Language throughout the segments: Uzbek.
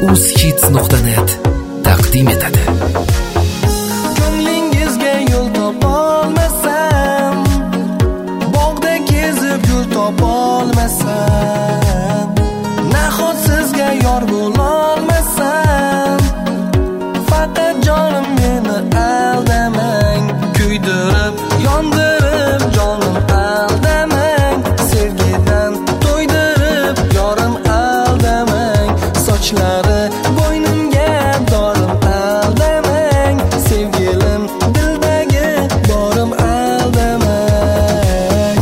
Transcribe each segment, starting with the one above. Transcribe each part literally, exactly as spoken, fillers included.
uzhits nuqta net taqdim etadi. Ko'nglingizga yo'l topolmasam, bog'da kezib gul topolmasam, nahot sizga yor bo'lolmasam, faqat jonim meni aldamang, kuydirib, yondirib jonim aldamang, sevgidan to'ydirib yorim aldamang, sochlari bo'ynimga dorim aldamang, sevgilim dildagi borim aldamang.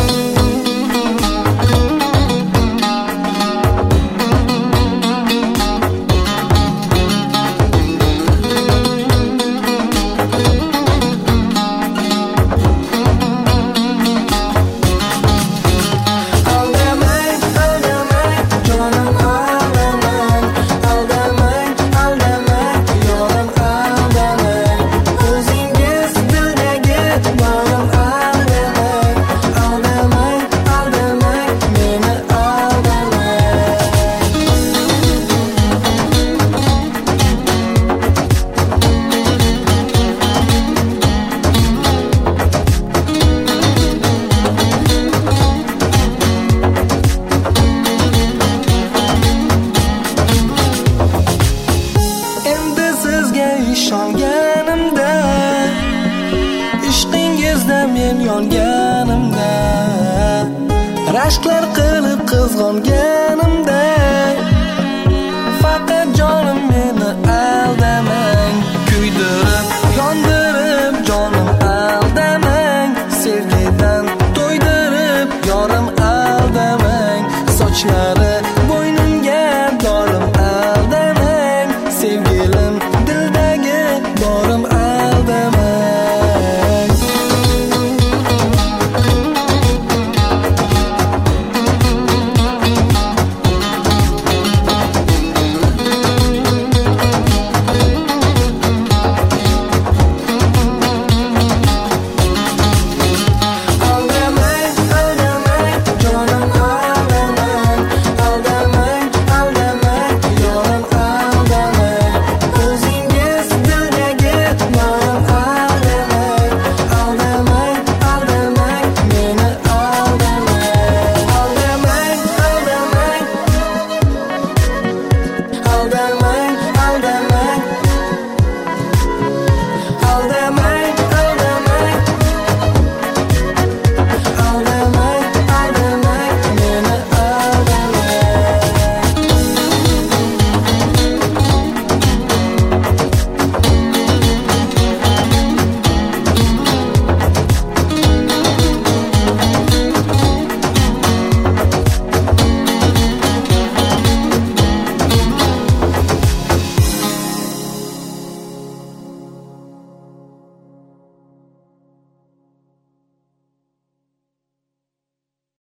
Aldamang, aldamang, jonim aldamang, aldamang, aldamang, yorim aldamang, o'zingiz dildagi borim aldamang, aldamang, aldamang, meni aldamang. Endi sizga ishonganimda, ishqingizda men yonganimda, rashklar qilib qizg'onganimda, faqat jonim meni aldamang, kuydirib, yondirib jonim aldamang, sevgidan to'ydirib yorim aldamang, sochlari